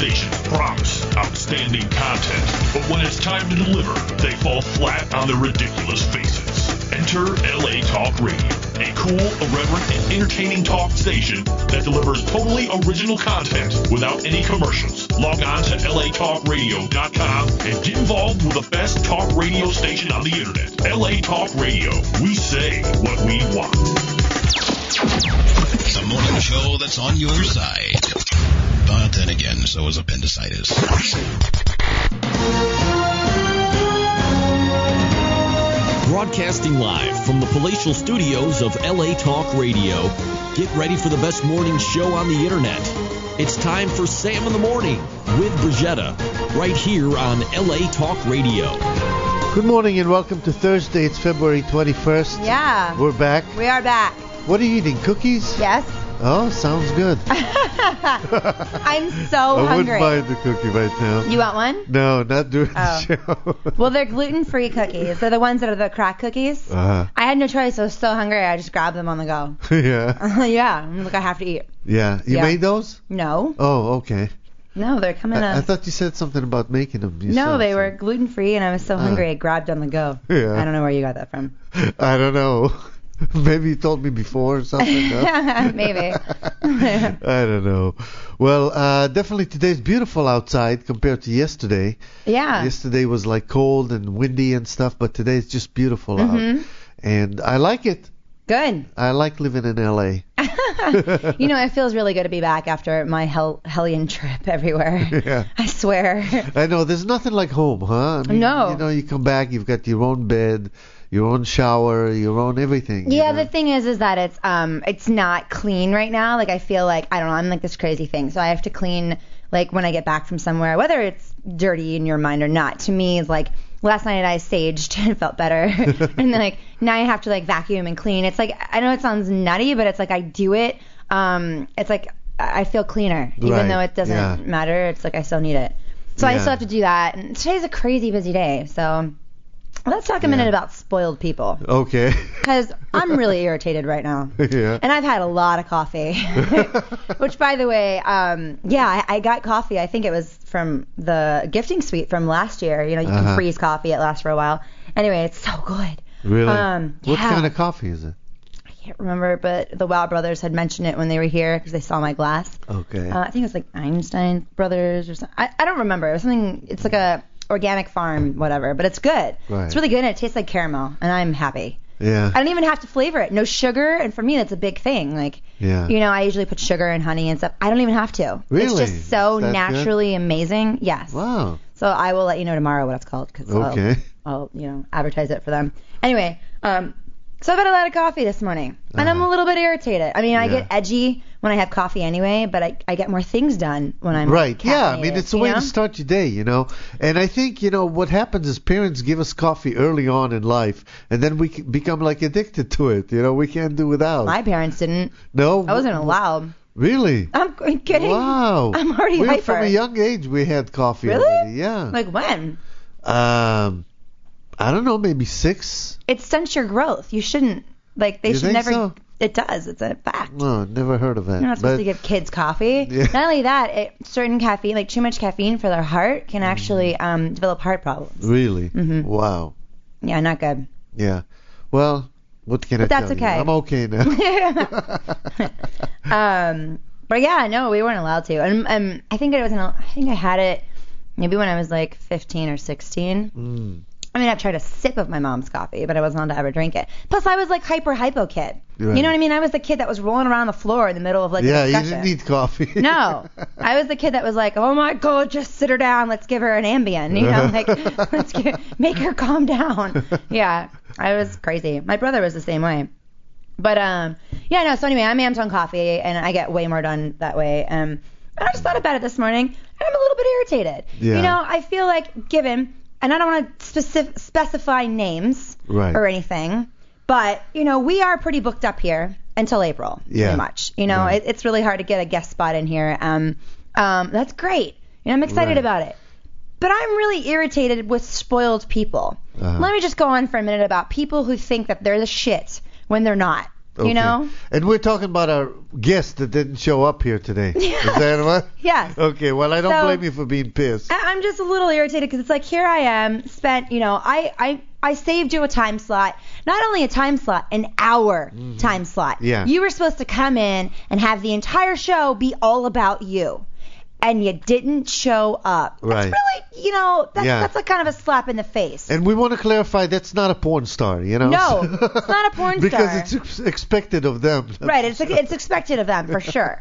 stations promise outstanding content, but when it's time to deliver, they fall flat on their ridiculous faces. Enter LA Talk Radio, a cool, irreverent, and entertaining talk station that delivers totally original content without any commercials. Log on to latalkradio.com and get involved with the best talk radio station on the internet. LA Talk Radio. We say what we want. The morning show that's on your side. But then again, so is appendicitis. Broadcasting live from the palatial studios of LA Talk Radio. Get ready for the best morning show on the internet. It's time for Sam in the Morning with Brigetta, right here on LA Talk Radio. Good morning and welcome to Thursday. It's February 21st. Yeah. We're back. We are back. What are you eating? Cookies? Yes. Oh, sounds good. I'm so hungry. I wouldn't mind the cookie right now. You want one? No, not during the show. Well, they're gluten-free cookies. They're the ones that are the crack cookies. I had no choice. I was so hungry, I just grabbed them on the go. Yeah. Yeah. I'm like, I have to eat. Yeah. You made those? No. Oh, okay. No, they're coming up. I thought you said something about making them yourself. No, they were gluten-free, and I was so hungry, I grabbed on the go. Yeah. I don't know where you got that from. I don't know. Maybe you told me before or something. No? Maybe. I don't know. Well, definitely today's beautiful outside compared to yesterday. Yeah. Yesterday was like cold and windy and stuff, but today it's just beautiful out. And I like it. Good. I like living in L.A. You know, it feels really good to be back after my hellion trip everywhere. Yeah. I swear. I know. There's nothing like home, huh? I mean, no. You know, you come back, you've got your own bed, your own shower, your own everything. Yeah, you know? The thing is that it's not clean right now. Like, I feel like, I don't know, I'm like this crazy thing. So I have to clean, like, when I get back from somewhere, whether it's dirty in your mind or not. To me, it's like, last night I saged and it felt better. And then, like, now I have to, like, vacuum and clean. It's like, I know it sounds nutty, but it's like I do it. It's like I feel cleaner. Even though it doesn't matter. It's like I still need it. So I still have to do that. And today's a crazy busy day. So let's talk a minute about spoiled people. Okay. Because I'm really irritated right now. Yeah. And I've had a lot of coffee. Which, by the way, I got coffee. I think it was from the gifting suite from last year. You know, you can freeze coffee. It lasts for a while. Anyway, it's so good. Really? What kind of coffee is it? I can't remember, but the Wow Brothers had mentioned it when they were here because they saw my glass. Okay. I think it was like Einstein Brothers or something. I don't remember. It was something. It's like a organic farm, whatever, but it's good. Right. It's really good, and it tastes like caramel, and I'm happy. Yeah. I don't even have to flavor it. No sugar, and for me, that's a big thing. Like, you know, I usually put sugar and honey and stuff. I don't even have to. Really? It's just so naturally amazing. Yes. Wow. So I will let you know tomorrow what it's called, because I'll advertise it for them. Anyway, so I've had a lot of coffee this morning, and I'm a little bit irritated. I mean, I get edgy when I have coffee anyway, but I get more things done when I'm right. Yeah, I caffeinated, mean, it's a way to start your day, you know. And I think, you know, what happens is parents give us coffee early on in life, and then we become like addicted to it. You know, we can't do without. My parents didn't. No, I wasn't allowed. Really? I'm kidding. Wow. I'm already hyper. From a young age, we had coffee. Really? Already. Yeah. Like when? I don't know, maybe 6. It stunts your growth. You shouldn't. Like, they should never. So? It does. It's a fact. No, never heard of that. You're not supposed to give kids coffee. Yeah. Not only that, certain caffeine, like too much caffeine for their heart, can actually develop heart problems. Really? Mm-hmm. Wow. Yeah, not good. Yeah. Well, what can I tell you? But that's okay. I'm okay now. But yeah, no, we weren't allowed to. And I think I had it maybe when I was like 15 or 16. I mean, I've tried a sip of my mom's coffee, but I wasn't allowed to ever drink it. Plus, I was like hypo kid. Right. You know what I mean? I was the kid that was rolling around the floor in the middle of like a discussion. Yeah, you didn't need coffee. No. I was the kid that was like, oh my God, just sit her down. Let's give her an Ambien. You know, like, make her calm down. Yeah, I was crazy. My brother was the same way. But, so anyway, I'm amped on coffee, and I get way more done that way. And I just thought about it this morning, and I'm a little bit irritated. Yeah. You know, I feel like given... And I don't want to specify names or anything, but, you know, we are pretty booked up here until April, pretty much. You know, it's really hard to get a guest spot in here. That's great. You know, I'm excited about it. But I'm really irritated with spoiled people. Let me just go on for a minute about people who think that they're the shit when they're not. You know? And we're talking about our guest that didn't show up here today. Is that what? Yes. Okay, well, I don't blame you for being pissed. I'm just a little irritated because it's like, here I am, spent, I saved you a time slot. Not only a time slot, an hour time slot. Yeah. You were supposed to come in and have the entire show be all about you. And you didn't show up. Right. That's really, that's like kind of a slap in the face. And we want to clarify that's not a porn star, No, it's not a porn star. Because it's expected of them. Right, it's expected of them for sure.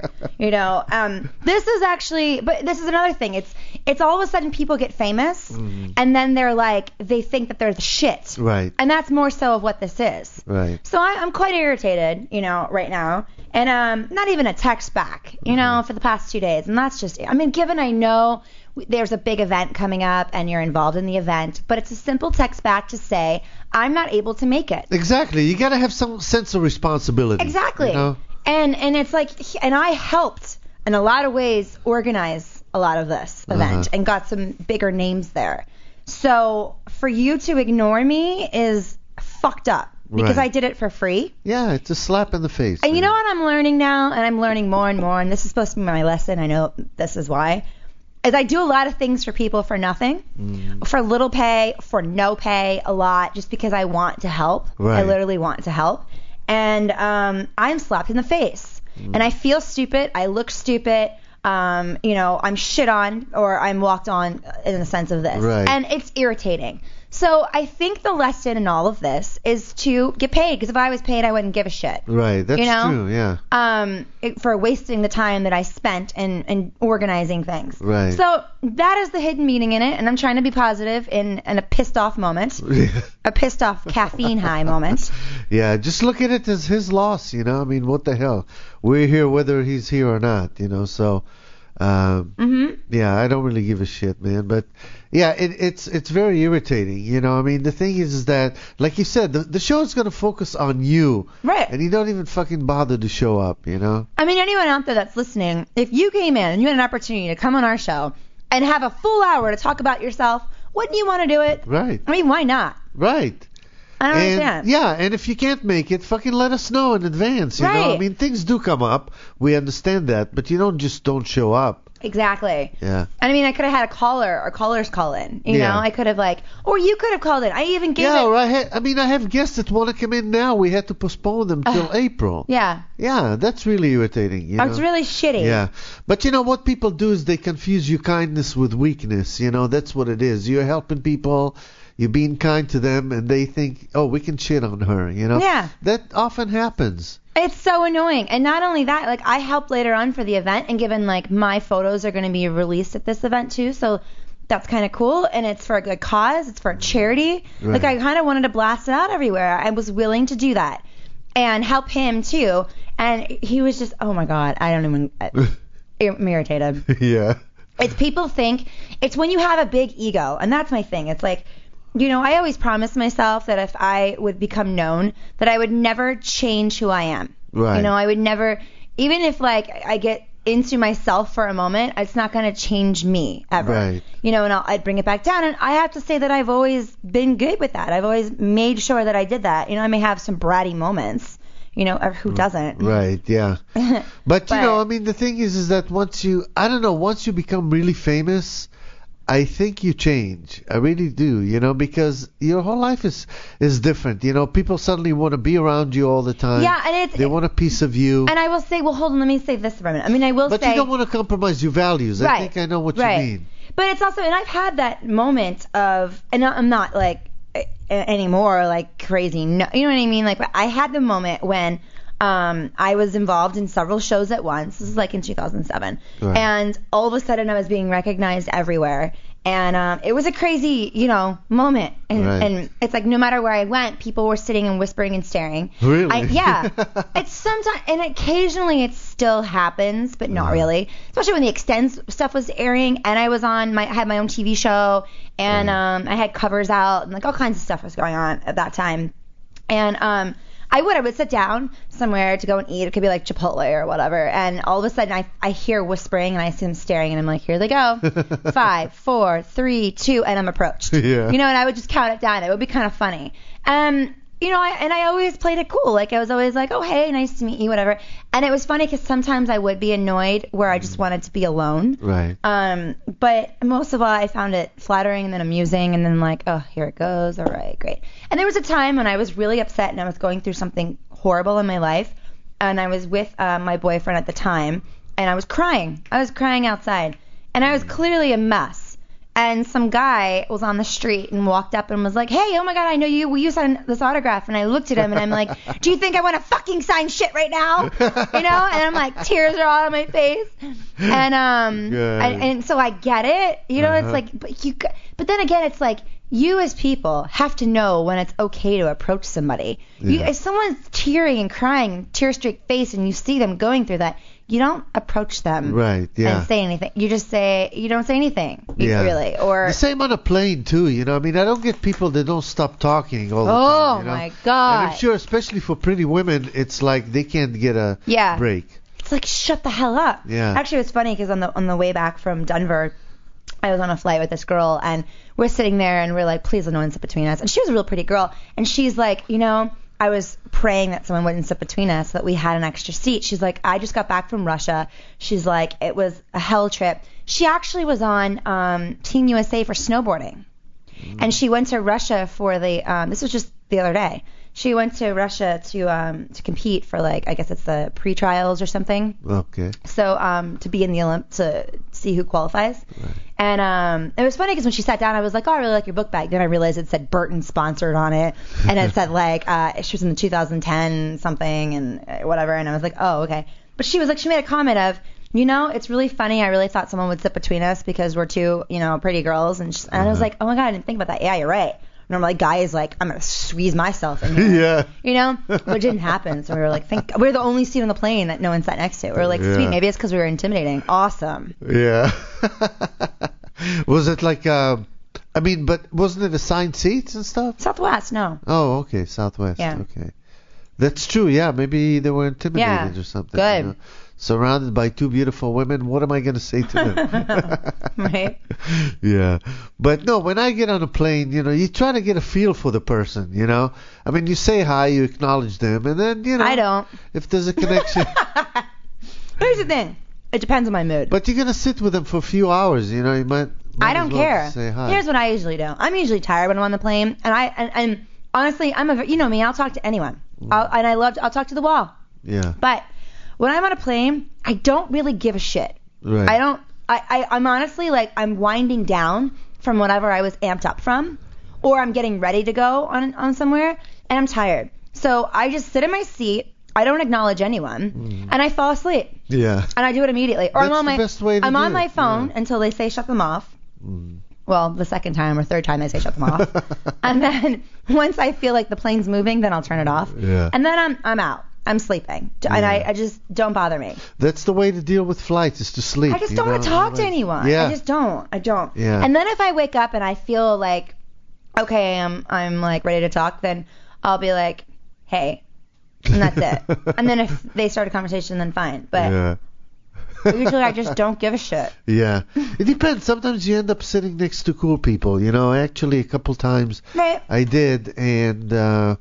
This is actually, but this is another thing. It's all of a sudden people get famous, and then they're like, they think that they're the shit. Right. And that's more so of what this is. Right. So I'm quite irritated, right now. And not even a text back, for the past 2 days. And that's just, given I know there's a big event coming up and you're involved in the event, but it's a simple text back to say, I'm not able to make it. Exactly. You got to have some sense of responsibility. Exactly. And it's like, and I helped in a lot of ways organize a lot of this event and got some bigger names there. So for you to ignore me is fucked up. Because I did it for free. Yeah, it's a slap in the face. And you know what I'm learning now? And I'm learning more and more, and this is supposed to be my lesson. I know this is why. Is I do a lot of things for people for nothing, for little pay, for no pay, a lot, just because I want to help. Right. I literally want to help. And I'm slapped in the face. And I feel stupid. I look stupid. I'm shit on or I'm walked on in the sense of this. Right. And it's irritating. So I think the lesson in all of this is to get paid, because if I was paid, I wouldn't give a shit. Right, that's true, yeah. For wasting the time that I spent in organizing things. Right. So that is the hidden meaning in it, and I'm trying to be positive in a pissed off moment, a pissed off caffeine high moment. Yeah, just look at it as his loss, what the hell? We're here whether he's here or not, so... Yeah, I don't really give a shit, man. But yeah, it's very irritating. The thing is that, like you said, the show is going to focus on you, right? And you don't even fucking bother to show up. Anyone out there that's listening, if you came in and you had an opportunity to come on our show and have a full hour to talk about yourself, wouldn't you want to do it? Right. Why not? Right. I don't understand. Yeah, and if you can't make it, fucking let us know in advance. You know, things do come up. We understand that, but you don't show up. Exactly. Yeah. And I could have had a caller or callers call in. You know, I could have or you could have called in. I even gave it. Yeah, or I have guests that want to come in now. We had to postpone them till April. Yeah. Yeah, that's really irritating. It's really shitty. Yeah. But what people do is they confuse your kindness with weakness. That's what it is. You're helping people. You're being kind to them, and they think, oh, we can shit on her, Yeah. That often happens. It's so annoying. And not only that, I helped later on for the event, and given, my photos are going to be released at this event, too, so that's kind of cool, and it's for a good cause. It's for a charity. Right. I kind of wanted to blast it out everywhere. I was willing to do that and help him, too. And he was just, oh, my God, I don't even... I'm irritated. Yeah. It's people think... It's when you have a big ego, and that's my thing. It's like... I always promised myself that if I would become known, that I would never change who I am. Right. I would never, even if I get into myself for a moment, it's not going to change me ever. Right. And I'd bring it back down. And I have to say that I've always been good with that. I've always made sure that I did that. I may have some bratty moments. Who doesn't? Right, yeah. But, the thing is that once you become really famous, I think you change. I really do, because your whole life is different. People suddenly want to be around you all the time. Yeah, and they want a piece of you. And I will say, well, hold on, let me say this for a minute. But you don't want to compromise your values. Right, I think I know what you mean. But it's also, and I've had that moment of, and I'm not anymore crazy. No, you know what I mean? But I had the moment when I was involved in several shows at once. This is in 2007. Right. And all of a sudden I was being recognized everywhere. And it was a crazy, moment. And it's no matter where I went, people were sitting and whispering and staring. Really? Yeah. It's sometimes, and occasionally it still happens, but not really. Especially when the Extends stuff was airing, and I had my own TV show, and I had covers out, and all kinds of stuff was going on at that time. And I would sit down somewhere to go and eat. It could be Chipotle or whatever. And all of a sudden I hear whispering and I see them staring and I'm like, here they go. 5, 4, 3, 2, and I'm approached. Yeah. And I would just count it down. It would be kind of funny. And I always played it cool. Like, I was always like, oh, hey, nice to meet you, whatever. And it was funny because sometimes I would be annoyed where I just wanted to be alone. Right. But most of all, I found it flattering and then amusing and then like, oh, here it goes. All right, great. And there was a time when I was really upset and I was going through something horrible in my life. And I was with my boyfriend at the time. And I was crying. I was crying outside. And I was clearly a mess. And some guy was on the street and walked up and was like, hey, oh my God, I know you. Will you sign this autograph? And I looked at him and I'm like, do you think I want to fucking sign shit right now? And I'm like, tears are all on my face. And so I get it. It's like, but then again, it's like, you as people have to know when it's okay to approach somebody. Yeah. If someone's tearing and crying, tear-streaked face, and you see them going through that, you don't approach them right, yeah. and say anything. You just say, you don't say anything, really. Or the same on a plane, too. I don't get people that don't stop talking all the time. Oh, my God. And I'm sure, especially for pretty women, it's like they can't get a break. It's like, shut the hell up. Yeah. Actually, it was funny because on the way back from Denver, I was on a flight with this girl, and we're sitting there, and we're like, please, no one sit between us. And she was a real pretty girl, and she's like, I was praying that someone wouldn't sit between us, that we had an extra seat. She's like, I just got back from Russia. She's like, it was a hell trip. She actually was on Team USA for snowboarding. And she went to Russia for this was just the other day. She went to Russia to compete for, like, I guess it's the pre-trials or something. Okay. So to be in the Olympics, to see who qualifies. Right. And it was funny because when she sat down, I was like, oh, I really like your book bag. Then I realized it said Burton sponsored on it. And it said, like, she was in the 2010 something and whatever. And I was like, oh, okay. But she was like, she made a comment of, it's really funny. I really thought someone would sit between us because we're two, pretty girls. And I was like, oh, my God, I didn't think about that. Yeah, you're right. Normally, guy is like, I'm going to squeeze myself in here. Yeah. But it didn't happen. So we were like, we're the only seat on the plane that no one sat next to. We were like, sweet, maybe it's because we were intimidating. Awesome. Yeah. Was it like, but wasn't it assigned seats and stuff? Southwest, no. Oh, okay, Southwest. Yeah. Okay. That's true, yeah. Maybe they were intimidated or something. Good. Surrounded by two beautiful women, what am I going to say to them? Right. Yeah. But no, when I get on a plane, you try to get a feel for the person, you say hi, you acknowledge them, and then, I don't. If there's a connection. Here's the thing. It depends on my mood. But you're going to sit with them for a few hours, you might I don't care. Say hi. Here's what I usually do. I'm usually tired when I'm on the plane, and honestly, you know me, I'll talk to anyone. I'll talk to the wall. Yeah. But when I'm on a plane, I don't really give a shit. Right. I'm honestly like, I'm winding down from whatever I was amped up from, or I'm getting ready to go on somewhere, and I'm tired. So I just sit in my seat. I don't acknowledge anyone, and I fall asleep. Yeah. And I do it immediately. Or That's I'm on my phone until they say shut them off. Well, the second time or third time they say shut them off. And then once I feel like the plane's moving, then I'll turn it off. Yeah. And then I'm out. I'm sleeping. And I just don't bother me. That's the way to deal with flights, is to sleep. I just don't want to talk to anyone. Yeah. I just don't. Yeah. And then if I wake up and I feel like, okay, I'm like ready to talk, then I'll be like, hey. And that's it. And then if they start a conversation, then fine. But usually I just don't give a shit. Yeah. It depends. Sometimes you end up sitting next to cool people. Actually a couple times I did. And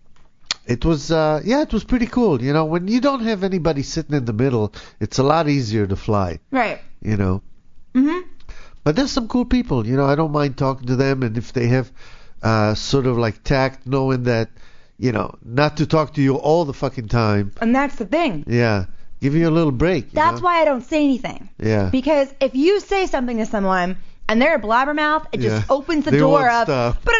it was pretty cool. When you don't have anybody sitting in the middle, it's a lot easier to fly. Right. Mm-hmm. But there's some cool people. I don't mind talking to them. And if they have sort of like tact, knowing that, not to talk to you all the fucking time. And that's the thing. Yeah. Give you a little break. That's why I don't say anything. Yeah. Because if you say something to someone and they're a blabbermouth, it just opens the door of.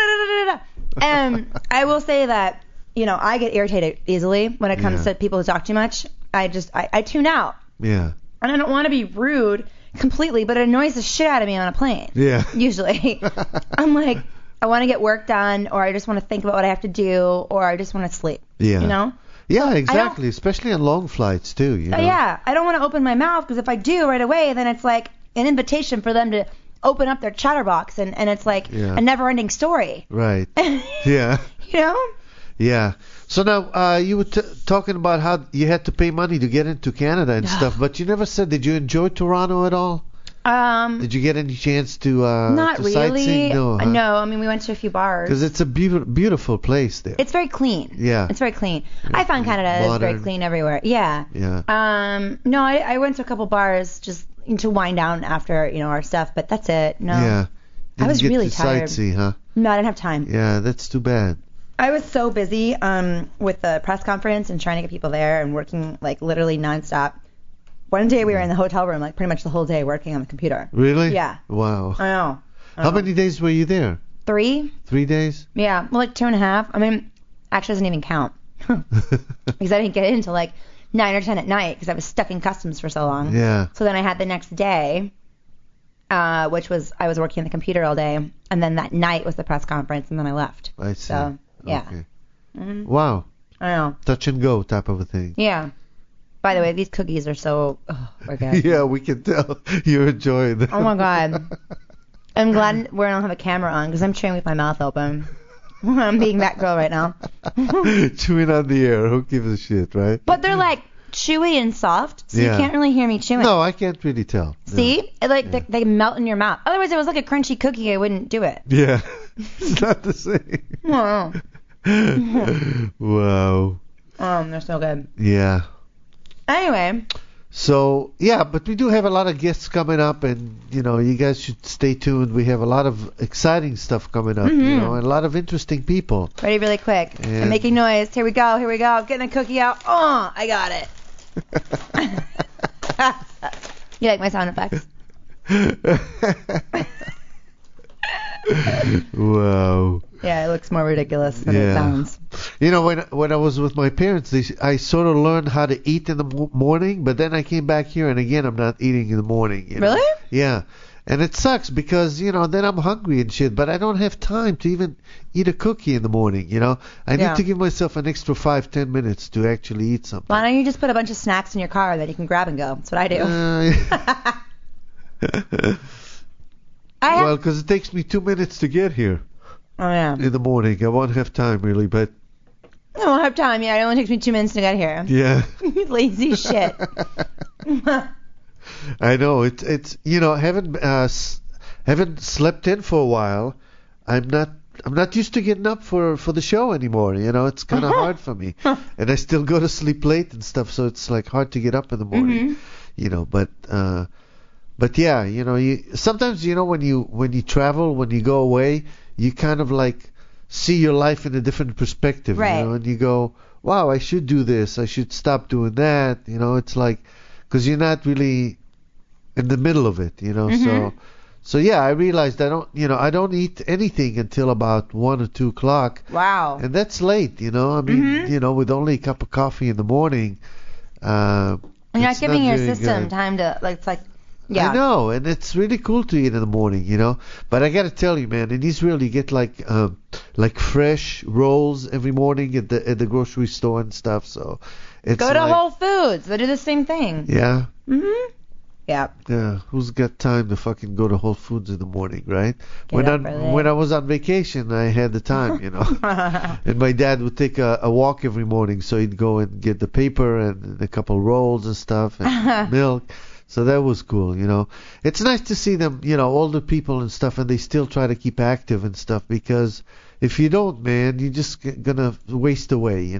And I will say that, I get irritated easily when it comes to people who talk too much. I tune out. Yeah. And I don't want to be rude completely, but it annoys the shit out of me on a plane. Yeah. Usually. I'm like, I want to get work done, or I just want to think about what I have to do, or I just want to sleep. Yeah. Yeah, exactly. Especially on long flights, too. Yeah. I don't want to open my mouth, because if I do right away, then it's like an invitation for them to open up their chatterbox, and it's like a never-ending story. Right. Yeah. Yeah. So now, you were talking about how you had to pay money to get into Canada and stuff, but you never said, did you enjoy Toronto at all? Did you get any chance to Not to really. sightsee? No, huh? No, I mean we went to a few bars. Because it's a beautiful place there. It's very clean. Yeah. It's very clean. I found Canada is very Modern. clean everywhere. Yeah. Yeah. No, I went to a couple bars just to wind down after, our stuff, but that's it. No. Yeah. Didn't was get really to tired. sightsee, huh? No, I didn't have time. Yeah, that's too bad. I was so busy with the press conference and trying to get people there and working like literally nonstop. One day we were in the hotel room like pretty much the whole day working on the computer. Really? Yeah. Wow. I know. How many days were you there? 3? 3 days? Yeah, well, like 2.5. I mean, actually doesn't even count because I didn't get in until like 9 or 10 at night because I was stuck in customs for so long. Yeah. So then I had the next day, which was I was working on the computer all day, and then that night was the press conference, and then I left. I see. So yeah. Okay. Mhm. Wow. I know. Touch and go type of a thing. Yeah. By the way, these cookies are so we're good. Yeah, we can tell you enjoy them. Oh my God. I'm glad we don't have a camera on because I'm chewing with my mouth open. I'm being that girl right now. Chewing on the air. Who gives a shit, right? But they're like chewy and soft, so Yeah. you can't really hear me chewing. No, I can't really tell. No. See? They melt in your mouth. Otherwise, if it was like a crunchy cookie, I wouldn't do it. Yeah. It's not the same. Oh, Wow. they're so good. Yeah. Anyway, So, yeah, but we do have a lot of guests coming up, and, you guys should stay tuned. We have a lot of exciting stuff coming up, and a lot of interesting people. ready really quick. And- I'm making noise. Here we go. I'm getting a cookie out. Oh, I got it. You like my sound effects? Wow. Yeah, it looks more ridiculous than it Yeah. sounds. When I was with my parents, I sort of learned how to eat in the morning, but then I came back here, and again, I'm not eating in the morning. Really? Yeah. And it sucks because, then I'm hungry and shit, but I don't have time to even eat a cookie in the morning, I need Yeah. to give myself an extra 5-10 minutes to actually eat something. Why don't you just put a bunch of snacks in your car that you can grab and go? That's what I do. Well, because it takes me 2 minutes to get here Oh, yeah. in the morning. I won't have time, really, but I don't have time. Yeah, it only takes me 2 minutes to get here. yeah. Lazy shit. I know it's haven't slept in for a while. I'm not used to getting up for the show anymore. It's kind of hard for me, and I still go to sleep late and stuff. So it's like hard to get up in the morning. But yeah, you sometimes when you travel, when you go away, you kind of like see your life in a different perspective. Right. And you go, wow, I should do this. I should stop doing that. It's like. Because you're not really in the middle of it, So yeah, I realized I don't eat anything until about 1 or 2 o'clock, Wow. and that's late, I mean, with only a cup of coffee in the morning. And you're not it's very your system time to it's like yeah. I know, and it's really cool to eat in the morning, But I gotta tell you, man, in Israel you get like fresh rolls every morning at the grocery store and stuff. So it's Go to like, Whole Foods. They do the same thing. Yeah. Yeah. Yeah, who's got time to fucking go to Whole Foods in the morning, right? Get up early. When I was on vacation, I had the time, And my dad would take a walk every morning, so he'd go and get the paper and a couple rolls and stuff and milk. So that was cool, It's nice to see them, older people and stuff, and they still try to keep active and stuff, because if you don't, man, you're just gonna waste away,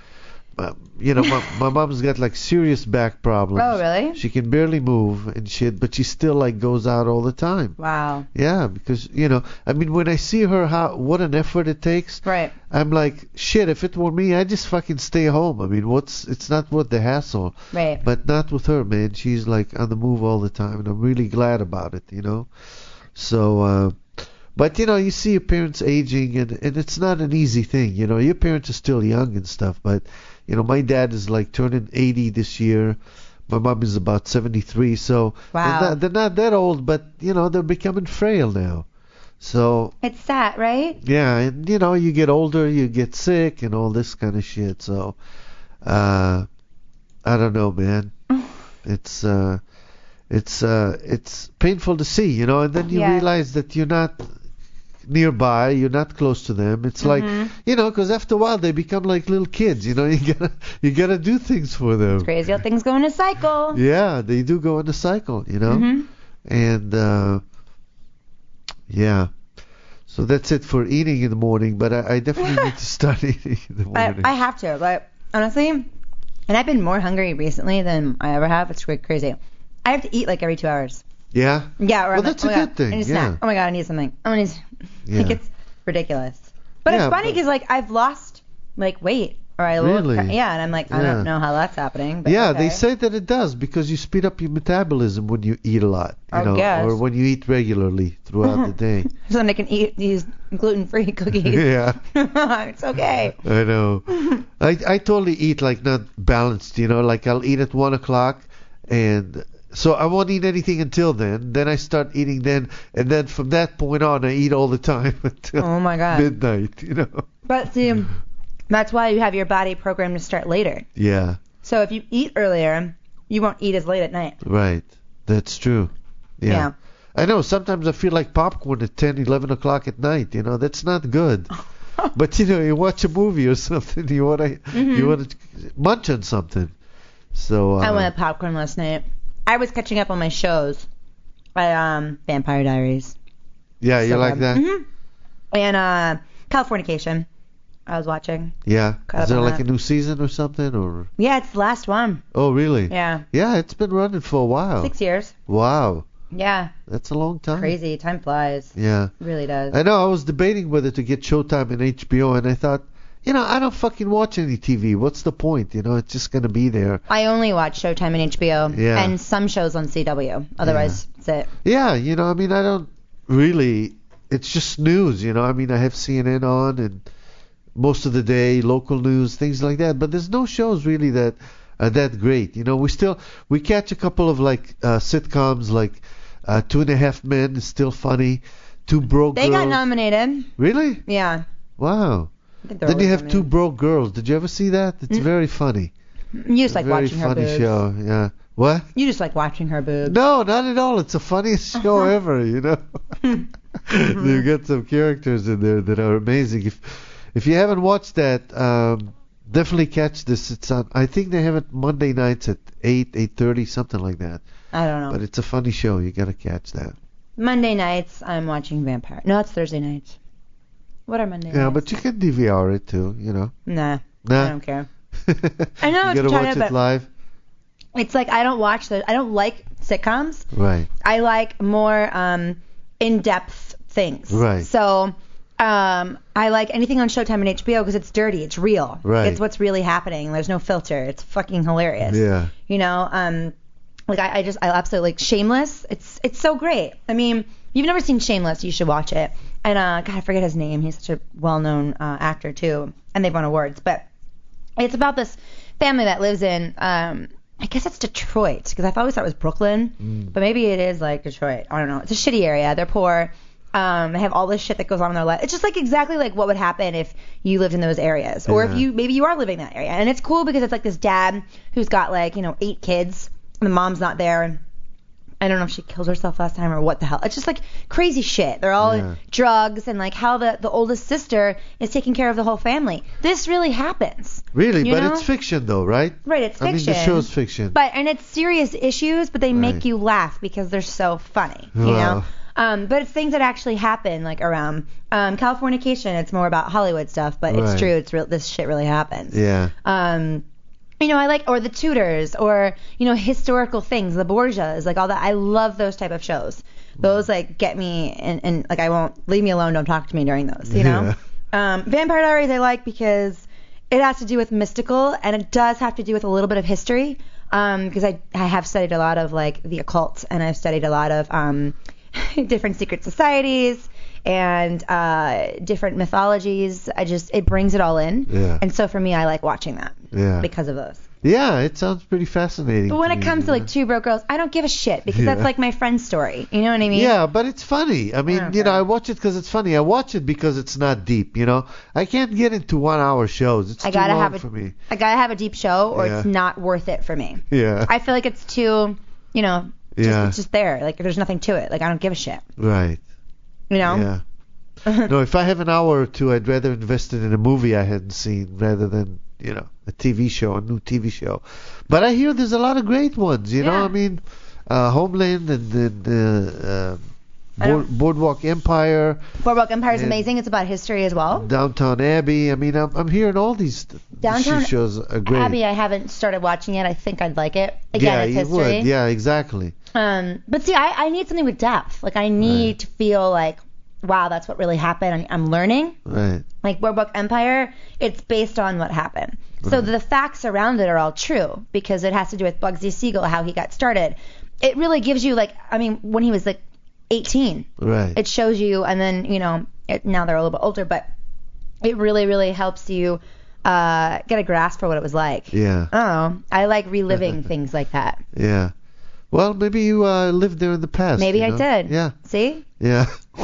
My mom's got like serious back problems. Oh, really? She can barely move and shit, but she still like goes out all the time. Wow. Yeah, because I mean, when I see her, what an effort it takes. Right. I'm like, shit. If it were me, I'd just fucking stay home. I mean, it's not worth the hassle. Right. But not with her, man. She's like on the move all the time, and I'm really glad about it. So. But you see your parents aging, and it's not an easy thing. Your parents are still young and stuff, but my dad is like turning 80 this year. My mom is about 73, so Wow. they're not that old, but they're becoming frail now. So It's sad, right? yeah, and you get older, you get sick, and all this kind of shit. So I don't know, man. It's painful to see, and then you Yeah. realize that you're not nearby, you're not close to them. It's like, because after a while they become like little kids. You gotta do things for them. Crazy how things go in a cycle. Yeah, they do go in a cycle. And yeah. So that's it for eating in the morning, but I definitely need to start eating in the morning. I have to, but honestly, and I've been more hungry recently than I ever have. It's crazy. I have to eat like every 2 hours. Yeah? Yeah, or Well, that's a good thing. I need a Yeah. snack. Oh my god, I need something. Yeah. Like, it's ridiculous. But Yeah, it's funny but- because like I've lost like weight, or I look, Really? yeah, and I'm like, I Yeah. don't know how that's happening. But Yeah, okay. they say that it does because you speed up your metabolism when you eat a lot, I guess. or when you eat regularly throughout the day. So then I can eat these gluten-free cookies. Yeah, It's okay. I know. I totally eat like not balanced, like I'll eat at 1 o'clock, and so I won't eat anything until then. Then I start eating then, and then from that point on, I eat all the time until Oh my god. midnight, But see, that's why you have your body programmed to start later. Yeah, So if you eat earlier, you won't eat as late at night. right. That's true. Yeah. I know. Sometimes I feel like popcorn at 10, 11 o'clock at night. That's not good. But you watch a movie or something, you want to munch on something. So I went popcorn last night. I was catching up on my shows. Vampire Diaries. Yeah, you So like good. that? Mhm. And Californication. I was watching. Yeah. Caught Is up there on like that. a new season or something, or? Yeah, it's the last one. Oh, really? Yeah. Yeah, it's been running for a while. 6 years. Wow, Yeah. that's a long time. Crazy. Time flies. Yeah. It really does. I know. I was debating whether to get Showtime and HBO, and I thought, I don't fucking watch any TV. What's the point? It's just gonna be there. I only watch Showtime and HBO. Yeah. And some shows on CW. Otherwise, that's it. Yeah, I don't really. It's just news, I have CNN on and most of the day local news, things like that. But there's no shows really that are that great. We catch a couple of like sitcoms like 2.5 Men is still funny. Two Broke They Girls. got nominated. Really? Yeah. Wow. I think they're Then you always have Two nominated. Broke Girls. Did you ever see that? It's very funny. You just like Very watching her funny boobs. show. Yeah. What? You just like watching her boobs. No, not at all. It's the funniest show ever, They've got some characters in there that are amazing. If you haven't watched that, definitely catch this. It's on. I think they have it Monday nights at 8:30, something like that. I don't know. But it's a funny show. You gotta catch that. Monday nights, I'm watching Vampire. No, it's Thursday nights. What are Monday Yeah, nights? but you can DVR it too. Nah. Nah. I don't care. I know You it's gotta China, watch it but- live. It's like I don't like sitcoms. Right. I like more in-depth things. Right. So I like anything on Showtime and HBO because it's dirty, it's real. Right. It's what's really happening. There's no filter. It's fucking hilarious. Yeah. Like I absolutely like Shameless. It's so great. I mean, you've never seen Shameless, you should watch it. And God, I forget his name. He's such a well-known actor too, and they've won awards. But it's about this family that lives in I guess it's Detroit because I always thought it was Brooklyn, but maybe it is like Detroit. I don't know. It's a shitty area. They're poor. They have all this shit that goes on in their life. It's just like exactly like what would happen if you lived in those areas, or if maybe you are living in that area. And it's cool because it's like this dad who's got like 8 kids, and the mom's not there. I don't know if she killed herself last time or what the hell. It's just like crazy shit. They're all drugs, and like how the oldest sister is taking care of the whole family. This really happens. Really, You but know? it's fiction though, right? Right, it's fiction. I mean, the show's fiction. And it's serious issues, but they Right. make you laugh because they're so funny. You Wow. know? But it's things that actually happen, like around Californication. It's more about Hollywood stuff, but Right. it's true. It's real. This shit really happens. Yeah. I like, or the Tudors, or historical things, the Borgias, like all that. I love those type of shows. Those like get me, and like I won't leave me alone. Don't talk to me during those. You know. Vampire Diaries I like because it has to do with mystical, and it does have to do with a little bit of history. Because I have studied a lot of like the occult, and I've studied a lot of different secret societies and different mythologies. It brings it all in. Yeah. And so for me, I like watching that. Yeah. Because of those. Yeah, it sounds pretty fascinating. But when to it me, comes to you like know? Two Broke Girls, I don't give a shit because that's Yeah. like my friend's story. You know what I mean? Yeah, but it's funny. I mean, Okay. I watch it because it's funny. I watch it because it's not deep. I can't get into 1-hour shows. It's I too gotta long have for me. I gotta have a deep show, or Yeah. it's not worth it for me. Yeah. I feel like it's too, Yeah. it's just there. Like there's nothing to it. Like I don't give a shit. Right. You know? Yeah. No, if I have an hour or two, I'd rather invest it in a movie I hadn't seen rather than, a TV show, a new TV show. But I hear there's a lot of great ones, Yeah. I mean, Homeland, and then Boardwalk Empire. Boardwalk Empire is and amazing. It's about history as well. Downtown Abbey. I mean, I'm hearing all these Downtown shows are great. Abbey, I haven't started watching yet. I think I'd like it. Again, it's you history. would. Yeah, exactly. But see, I need something with depth. Like, I need to feel like, wow, that's what really happened. I'm learning. Right. Like Boardwalk Empire, it's based on what happened. So the facts around it are all true because it has to do with Bugsy Siegel, how he got started. It really gives you, like, I mean, when he was like 18, Right. it shows you, and then, you know, now they're a little bit older, but it really, really helps you get a grasp for what it was like. Yeah. I don't know. I like reliving things like that. Yeah. Well, maybe you lived there in the past. Maybe you I know? did. Yeah. See? Yeah.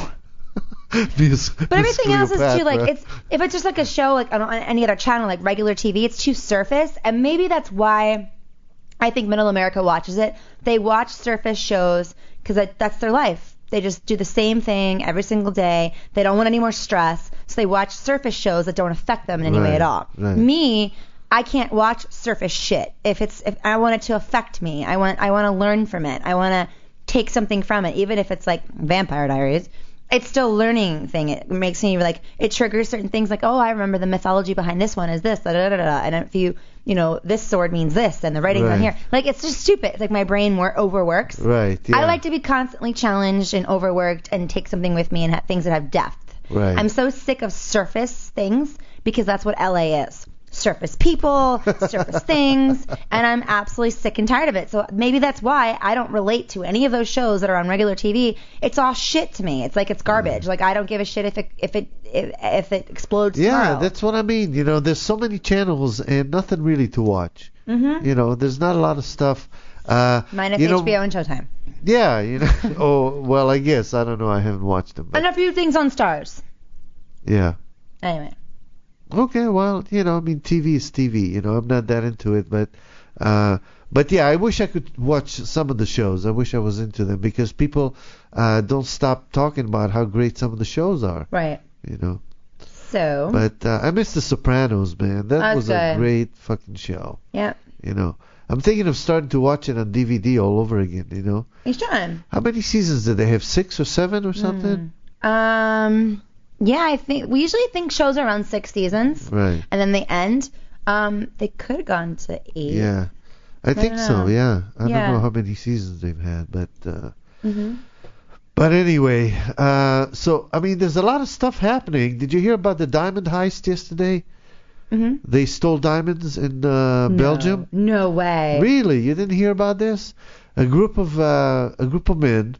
But everything else is too, like, if it's just like a show like on any other channel, like regular TV, it's too surface, and maybe that's why I think Middle America watches it. They watch surface shows because that's their life. They just do the same thing every single day. They don't want any more stress, so they watch surface shows that don't affect them in any way at all. Right. Me, I can't watch surface shit. If I want it to affect me, I want to learn from it. I want to take something from it, even if it's like Vampire Diaries. It's still a learning thing. It makes me like, it triggers certain things like, oh, I remember the mythology behind this one is this, da da da da. And if you know, this sword means this, and the writing's on here. Like, it's just stupid. It's like my brain overworks. Right. Yeah. I like to be constantly challenged and overworked and take something with me and have things that have depth. Right. I'm so sick of surface things because that's what LA is. Surface people, surface things, and I'm absolutely sick and tired of it. So maybe that's why I don't relate to any of those shows that are on regular TV. It's all shit to me. It's like it's garbage. Like, I don't give a shit if it explodes tomorrow. Yeah, that's what I mean. You know, there's so many channels and nothing really to watch. Mm-hmm. You know, there's not a lot of stuff. Minus HBO and Showtime. Yeah, you know. Oh, well, I guess. I don't know. I haven't watched them. But, And a few things on Stars. yeah. Anyway. Okay, well, you know, I mean, TV is TV. You know, I'm not that into it, but yeah, I wish I could watch some of the shows. I wish I was into them because people don't stop talking about how great some of the shows are. Right. You know. So. But I miss The Sopranos, man. That was a good. great fucking show. Yeah. You know, I'm thinking of starting to watch it on DVD all over again. You know. You should. How many seasons did they have? 6 or 7 or something? Yeah, I think we usually think shows are around 6 seasons, Right. and then they end. They could have gone to 8. Yeah. I think don't so. know. Yeah. I don't Yeah. know how many seasons they've had, but. Mhm. But anyway, so I mean, there's a lot of stuff happening. Did you hear about the diamond heist yesterday? Mhm. They stole diamonds in Belgium. No way. Really? You didn't hear about this? A group of men,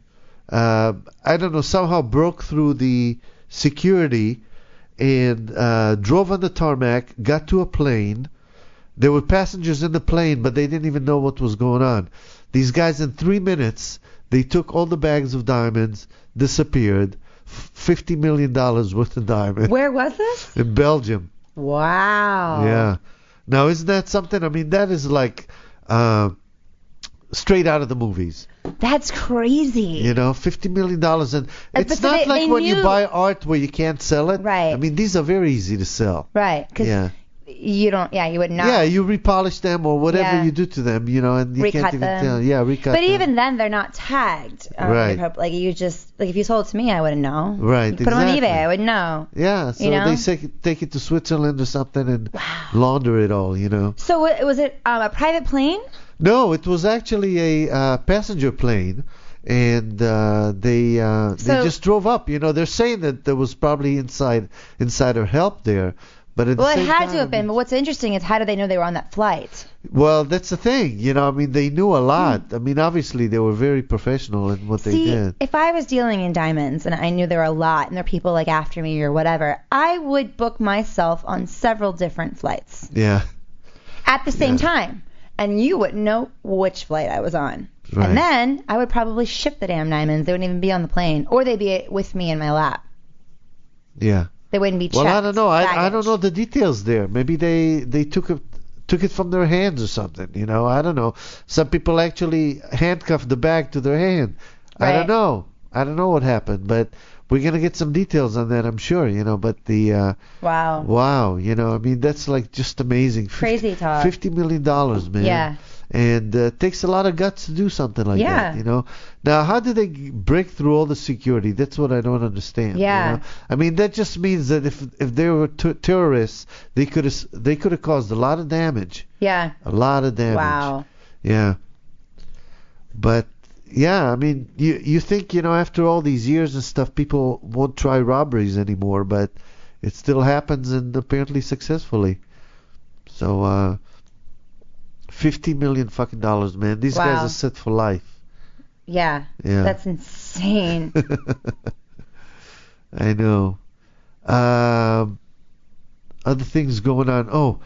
I don't know, somehow broke through the security and drove on the tarmac, got to a plane. There were passengers in the plane, but they didn't even know what was going on. These guys, in 3 minutes, they took all the bags of diamonds, disappeared, $50 million worth of diamonds. Where was this? In Belgium. Wow. Yeah. Now, isn't that something? I mean, that is like straight out of the movies. That's crazy. You know, $50 million. And it's so not they like when you knew- buy art where you can't sell it. Right. I mean, these are very easy to sell. Right. Because Yeah. you don't. Yeah, you would not. Yeah, you repolish them or whatever Yeah. you do to them, you know, and you Recut can't even them. tell. Yeah, recut But them. even then, they're not tagged. Right. Like, you just, like, if you sold it to me, I wouldn't know. Right, You put them on exactly. eBay, I wouldn't know. Yeah, so you know? they take it to Switzerland or something and launder it all, you know. So was it a private plane? No, it was actually a passenger plane, and they just drove up. You know, they're saying that there was probably insider help there, but at Well, the it same had time, to have been. But what's interesting is how did they know they were on that flight? Well, that's the thing. You know, I mean, they knew a lot. I mean, obviously they were very professional in what they See, did. if I was dealing in diamonds and I knew there were a lot and there were people like after me or whatever, I would book myself on several different flights Yeah. at the same time. And you wouldn't know which flight I was on. Right. And then I would probably ship the damn diamonds. They wouldn't even be on the plane. Or they'd be with me in my lap. Yeah. They wouldn't be checked. Well, I don't know. I don't baggage. know the details there. Maybe they took it from their hands or something. You know, I don't know. Some people actually handcuffed the bag to their hand. I don't Right. know. I don't know what happened, but we're gonna get some details on that, I'm sure. You know, but the Wow. wow, you know, I mean, that's like just amazing. Crazy talk. $50 million, man. Yeah. And it takes a lot of guts to do something like that, you know. Now, how did they break through all the security? That's what I don't understand. Yeah. You know? I mean, that just means that if they were terrorists, they could have caused a lot of damage. Yeah. A lot of damage. Wow. Yeah. But yeah, I mean, you think, you know, after all these years and stuff, people won't try robberies anymore, but it still happens, and apparently successfully. So, $50 million fucking dollars, man. These guys are set for life. Yeah. That's insane. I know. Other things going on.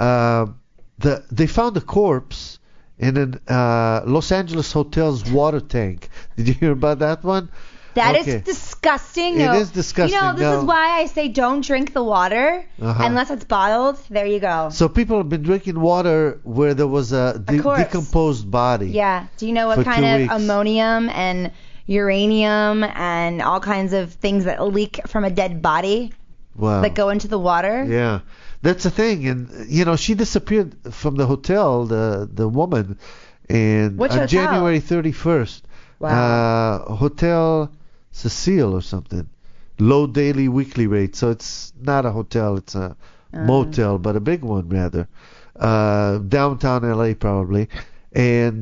They found a corpse in an Los Angeles hotel's water tank. Did you hear about that one? That is disgusting. It is disgusting. You know, this is why I say don't drink the water unless it's bottled. There you go. So people have been drinking water where there was a decomposed body. Yeah. Do you know what kind of ammonium and uranium and all kinds of things that leak from a dead body that go into the water? Yeah. That's the thing. And, you know, she disappeared from the hotel, the woman, and Which on hotel? January 31st. Wow. Hotel Cecile or something. Low daily weekly rate. So it's not a hotel, it's a motel, but a big one rather. Downtown LA probably. And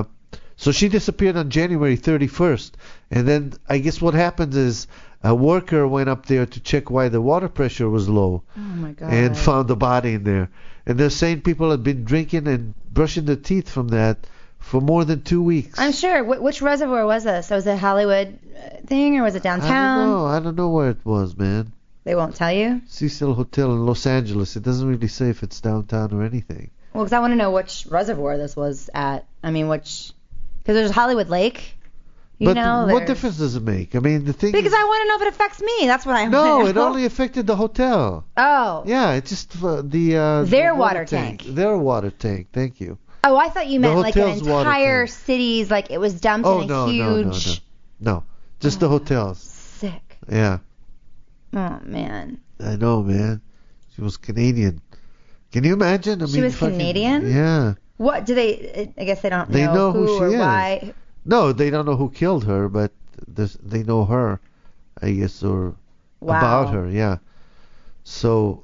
so she disappeared on January 31st. And then I guess what happened is a worker went up there to check why the water pressure was low. Oh my God. And found the body in there. And they're saying people had been drinking and brushing their teeth from that for more than 2 weeks. I'm sure. Which reservoir was this? Was it a Hollywood thing or was it downtown? I don't know where it was, man. They won't tell you? Cecil Hotel in Los Angeles. It doesn't really say if it's downtown or anything. Well, because I want to know which reservoir this was at. I mean, because there's Hollywood Lake. But what difference does it make? I mean, the thing Because I want to know if it affects me. That's what I want to know. No, it only affected the hotel. Oh. Yeah, it's just their water tank. Their water tank. Thank you. Oh, I thought you meant like an entire city's, like it was dumped in a huge... No, just the hotels. Sick. Yeah. Oh, man. I know, man. She was Canadian. Can you imagine? She was Canadian? Yeah. What, do they, I guess they don't know who she or is. why. No, they don't know who killed her, but they know her, I guess, or about her, yeah. So,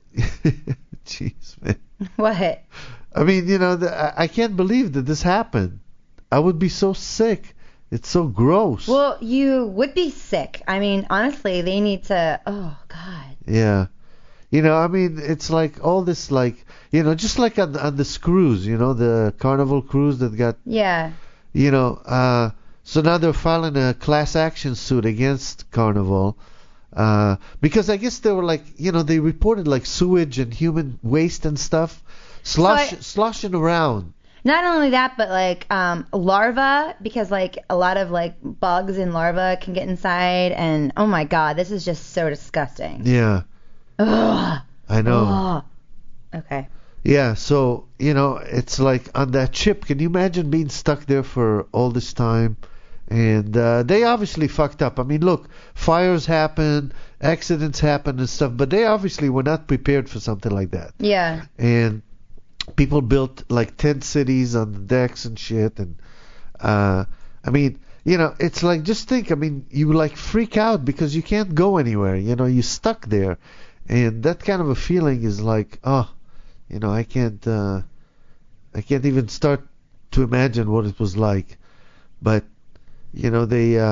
jeez, man. What? I mean, you know, I can't believe that this happened. I would be so sick. It's so gross. Well, you would be sick. I mean, honestly, they need to... Oh, God. Yeah. You know, I mean, it's like all this, like, you know, just like on the cruise, you know, the Carnival cruise that got... Yeah. You know, so now they're filing a class action suit against Carnival. Because I guess they were like, you know, they reported like sewage and human waste and stuff sloshing around. Not only that, but like larvae, because like a lot of like bugs and larvae can get inside, and oh my God, this is just so disgusting. Yeah. Ugh. I know. Ugh. Okay. Yeah, so, you know, it's like on that ship, can you imagine being stuck there for all this time? And they obviously fucked up. I mean, look, fires happen, accidents happen and stuff, but they obviously were not prepared for something like that. Yeah. And people built like tent cities on the decks and shit. And, I mean, you know, it's like, just think, I mean, you like freak out because you can't go anywhere. You know, you're stuck there. And that kind of a feeling is like, oh, you know, I can't even start to imagine what it was like. But, you know,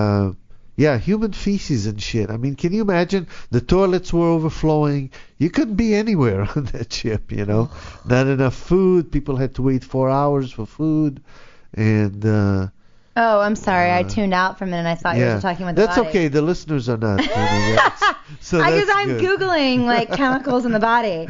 human feces and shit. I mean, can you imagine? The toilets were overflowing. You couldn't be anywhere on that ship, you know. Not enough food. People had to wait 4 hours for food. And, oh, I'm sorry. I tuned out for a minute. I thought you were talking about the body. That's okay. The listeners are not. So I guess I'm Googling like chemicals in the body.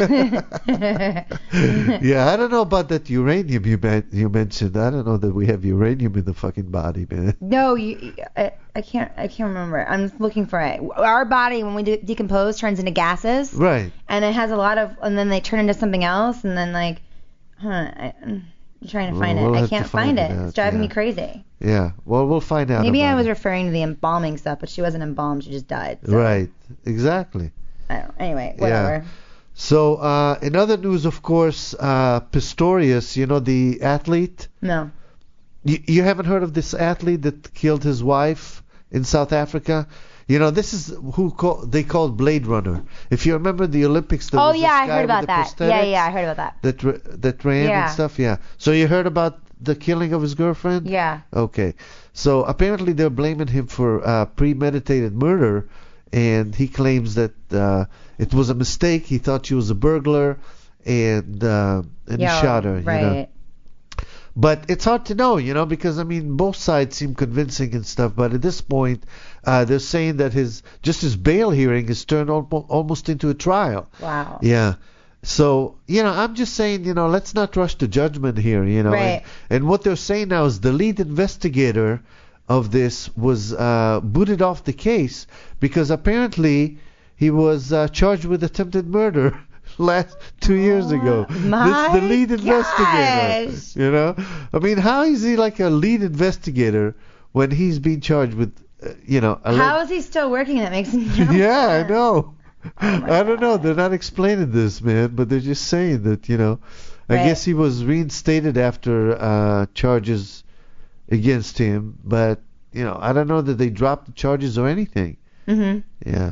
Yeah, I don't know about that uranium you mentioned. I don't know that we have uranium in the fucking body, man. No, I can't remember. I'm looking for it. Our body, when we decompose, turns into gases. Right. And it has a lot of, and then they turn into something else, and then like, I'm trying to find it. I can't find it. It's driving me crazy. Yeah. Well, we'll find out. Maybe I was referring to the embalming stuff, but she wasn't embalmed. She just died. So. Right. Exactly. I don't know. Anyway, whatever. Yeah. So, in other news, of course, Pistorius, you know, the athlete. No. You haven't heard of this athlete that killed his wife in South Africa? You know, this is who they called Blade Runner. If you remember the Olympics, there was this I guy heard about with the that. prosthetics Yeah, I heard about that. that ran and stuff. Yeah. So you heard about the killing of his girlfriend? Yeah. Okay. So apparently they're blaming him for premeditated murder, and he claims that it was a mistake. He thought she was a burglar, and he shot her. Right. You know? But it's hard to know, you know, because I mean both sides seem convincing and stuff. But at this point, they're saying that his bail hearing is turned almost into a trial. Wow. Yeah. So, you know, I'm just saying, you know, let's not rush to judgment here, you know. Right. And what they're saying now is the lead investigator of this was booted off the case because apparently he was charged with attempted murder last 2 years ago. The lead investigator. You know? I mean, how is he like a lead investigator when he's being charged with, you know... How is he still working? That makes no sense. Yeah, I know. I don't know. They're not explaining this, man, but they're just saying that, you know. I guess he was reinstated after charges against him, but, you know, I don't know that they dropped the charges or anything. Mm-hmm. Yeah.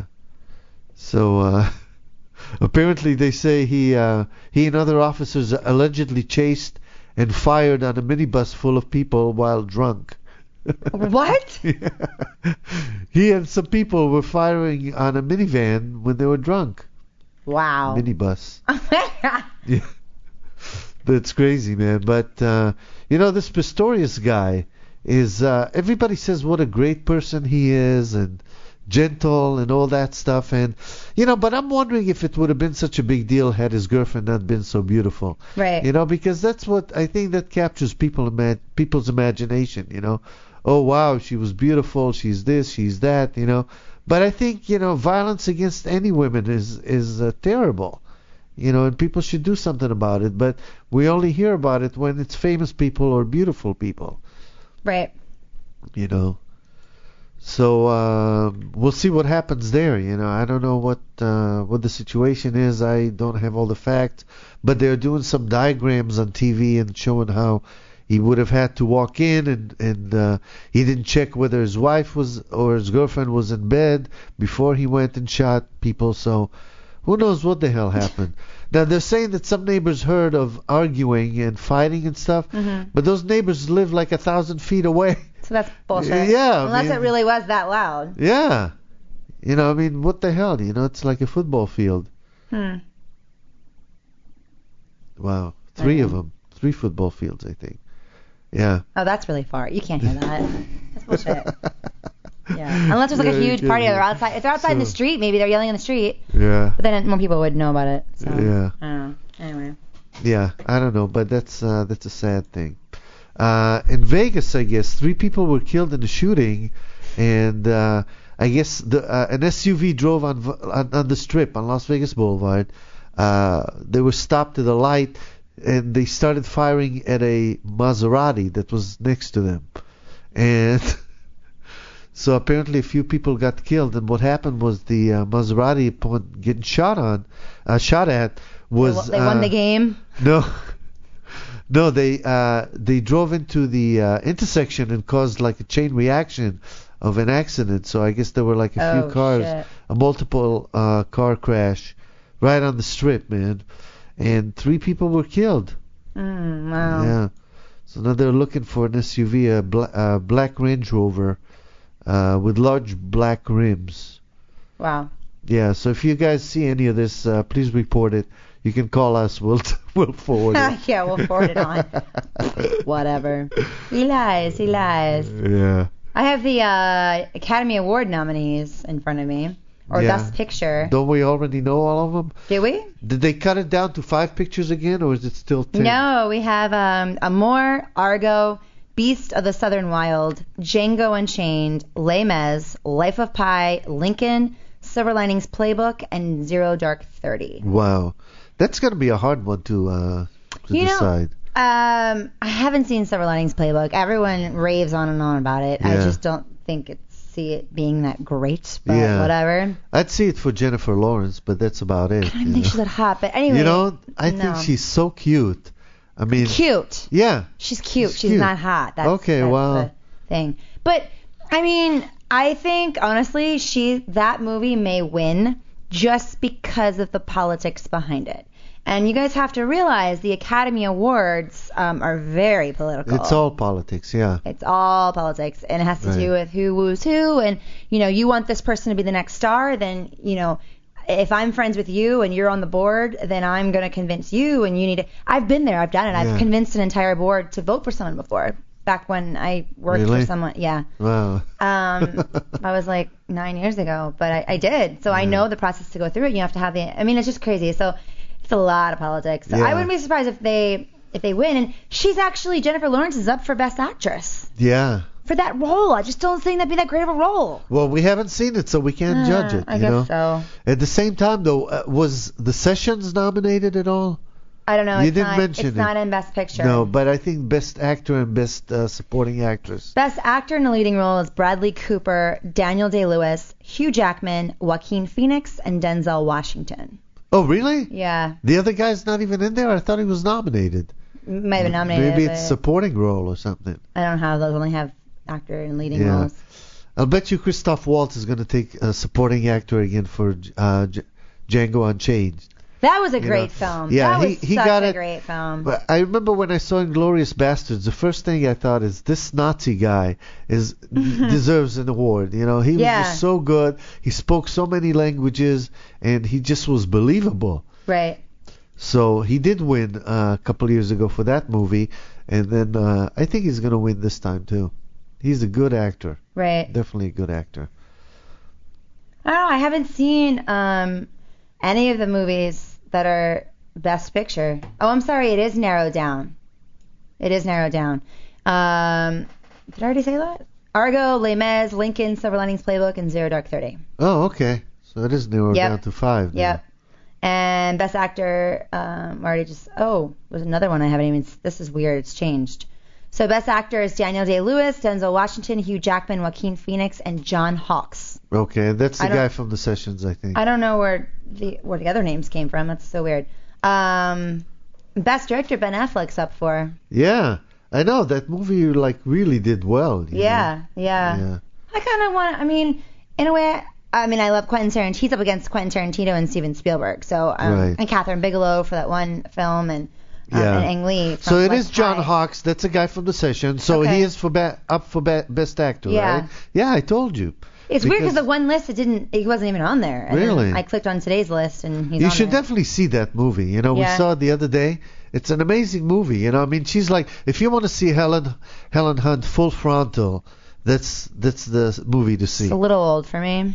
So, apparently they say he and other officers allegedly chased and fired on a minibus full of people while drunk. What? Yeah. He and some people were firing on a minivan when they were drunk. Wow. Minibus. Yeah. That's crazy, man. But, you know, this Pistorius guy is, everybody says what a great person he is and gentle and all that stuff. And, you know, but I'm wondering if it would have been such a big deal had his girlfriend not been so beautiful. Right. You know, because that's what I think that captures people's imagination, you know. Oh, wow, she was beautiful, she's this, she's that, you know. But I think, you know, violence against any women is terrible, you know, and people should do something about it. But we only hear about it when it's famous people or beautiful people. Right. You know. So we'll see what happens there, you know. I don't know what the situation is. I don't have all the facts. But they're doing some diagrams on TV and showing how he would have had to walk in and he didn't check whether his wife was or his girlfriend was in bed before he went and shot people. So who knows what the hell happened. Now they're saying that some neighbors heard of arguing and fighting and stuff, but those neighbors live like 1,000 feet away. So that's bullshit. Yeah. Unless it really was that loud. Yeah. You know, I mean, what the hell? You know, it's like a football field. Wow. 3 of them. 3 football fields, I think. Yeah. Oh, that's really far. You can't hear that. That's bullshit. Yeah. Unless there's like a huge party, or they're outside. If they're outside in the street, maybe they're yelling in the street. Yeah. But then more people would know about it. So, yeah. I don't know. Anyway. Yeah, I don't know, but that's a sad thing. In Vegas, I guess 3 people were killed in the shooting, and I guess an SUV drove on the Strip on Las Vegas Boulevard. They were stopped at a light, and they started firing at a Maserati that was next to them, and so apparently a few people got killed. And what happened was the Maserati, upon getting shot at, was they won the game. No, they drove into the intersection and caused like a chain reaction of an accident. So I guess there were like a few cars, a multiple car crash right on the Strip, man. And 3 people were killed. Wow. Yeah. So now they're looking for an SUV, a black Range Rover with large black rims. Wow. Yeah. So if you guys see any of this, please report it. You can call us. We'll forward it. Yeah, we'll forward it on. Whatever. He lies. Yeah. I have the Academy Award nominees in front of me. Or Best Picture. Don't we already know all of them? Did we? Did they cut it down to 5 pictures again, or is it still 10? No, we have Amour, Argo, Beast of the Southern Wild, Django Unchained, Les Mis, Life of Pi, Lincoln, Silver Linings Playbook, and Zero Dark 30. Wow. That's going to be a hard one to decide. I haven't seen Silver Linings Playbook. Everyone raves on and on about it. Yeah. I just don't think it see it being that great, but Yeah. whatever. I'd see it for Jennifer Lawrence, but that's about it. I don't even think she's that hot, but anyway. You know, I no. think she's so cute. I mean, Cute. yeah. She's cute. She's She's cute. not hot. That's the thing. But I mean, I think honestly, that movie may win just because of the politics behind it. And you guys have to realize the Academy Awards are very political. It's all politics, yeah. It's all politics, and it has to do with who woos who. And you want this person to be the next star, then if I'm friends with you and you're on the board, then I'm going to convince you, and you need to. I've been there. I've done it. Yeah. I've convinced an entire board to vote for someone before. Back when I worked Really? for someone. Yeah. Wow. That was like 9 years ago, but I did. So I know the process to go through it. You have to have it's just crazy. So it's a lot of politics. So Yeah. I wouldn't be surprised if they win. And Jennifer Lawrence is up for Best Actress Yeah. for that role. I just don't think that'd be that great of a role. Well, we haven't seen it, so we can't judge it. I guess so. At the same time, though, was The Sessions nominated at all? I don't know. You It's didn't not, mention it's it. not in Best Picture. No, but I think Best Actor and Best Supporting Actress. Best Actor in a Leading Role is Bradley Cooper, Daniel Day-Lewis, Hugh Jackman, Joaquin Phoenix, and Denzel Washington. Oh, really? Yeah. The other guy's not even in there? I thought he was nominated. Might have been nominated. Maybe but it's supporting role or something. I don't have those. Only have actor and leading Yeah. roles. I'll bet you Christoph Waltz is going to take a supporting actor again for Django Unchained. That was a You great know, film. yeah, that was he such got a it. great film. But I remember when I saw Inglourious Bastards, the first thing I thought is this Nazi guy deserves an award. He was just so good. He spoke so many languages, and he just was believable. Right. So he did win a couple years ago for that movie, and then I think he's going to win this time too. He's a good actor. Right. Definitely a good actor. I don't know. I haven't seen any of the movies that are Best Picture. Oh, I'm sorry. It is narrowed down. Did I already say that? Argo, Les Mis, Lincoln, Silver Linings Playbook, and Zero Dark 30. Oh, okay. So it is narrowed down to 5 now. Yep. And Best Actor, there's another one I haven't even. This is weird. It's changed. So Best Actor is Daniel Day-Lewis, Denzel Washington, Hugh Jackman, Joaquin Phoenix, and John Hawkes. Okay, that's the guy from The Sessions, I think. I don't know where the other names came from. That's so weird. Best Director, Ben Affleck's up for. Yeah, I know that movie really did well. Yeah. I kind of want. In a way. I love Quentin Tarantino. He's up against Quentin Tarantino and Steven Spielberg. So and Catherine Bigelow for that one film and Ang Lee. From So it West is John High. Hawkes. That's a guy from The Sessions. So he is up for Best Actor, Yeah. right? Yeah, I told you. It's weird because the one list he wasn't even on there. And Really? then I clicked on today's list and he's You on should there. definitely see that movie. We saw it the other day. It's an amazing movie. She's like, if you want to see Helen Hunt full frontal, that's the movie to see. It's a little old for me.